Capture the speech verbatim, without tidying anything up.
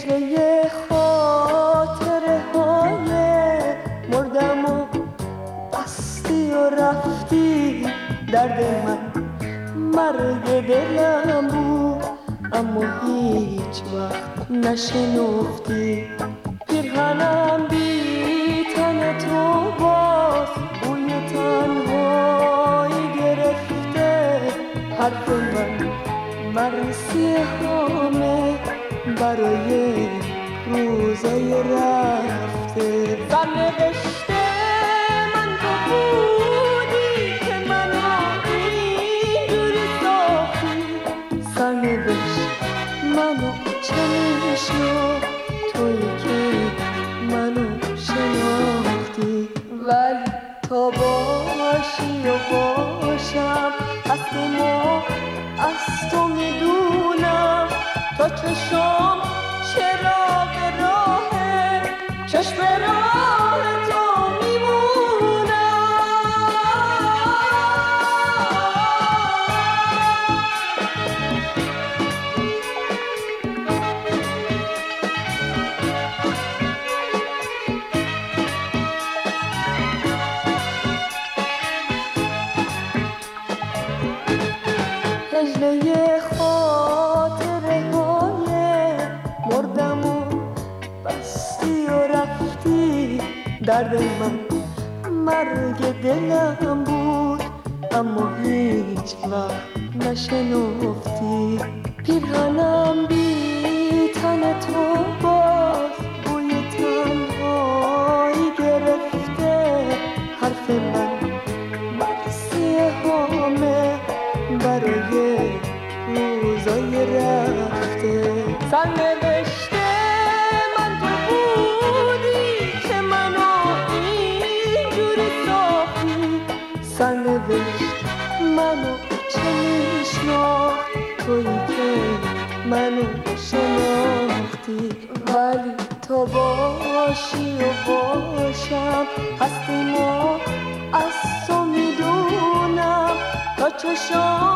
هجله خاطره های مردم و بستی و رفتی. درد من مرگ دلم بود اما هیچ وقت نشنفتی. پیرهنم بی تن تو باز بوی تنهایی گرفته. حرف من مرسی همه برای روزای رفته. سرنوشته من تو بودی که منو اینجوری ساختی. سرنوشت منو چنین شد تویی که منو شناختی. ولی تا باشی و باشم هست ما از تو میدونم. تا چشم چراغ راه چشم راه تو میمونم. هجله خاطره های مردم و بستی و رفتی. درد من مرگ دلم بود اما هیچ وقت نشنفتی. پیرهنم بی تن تو باز بوی تنهایی گرفته. حرف من مرسی همه برای روزای رفته. سرنوشته من تو بودی که منو اینجوری ساختی. سرنوشت منو چنین شناخت تویی که منو شناختی. ولی تا باشی و باشم هستی ما از تو میدونم. تا چشم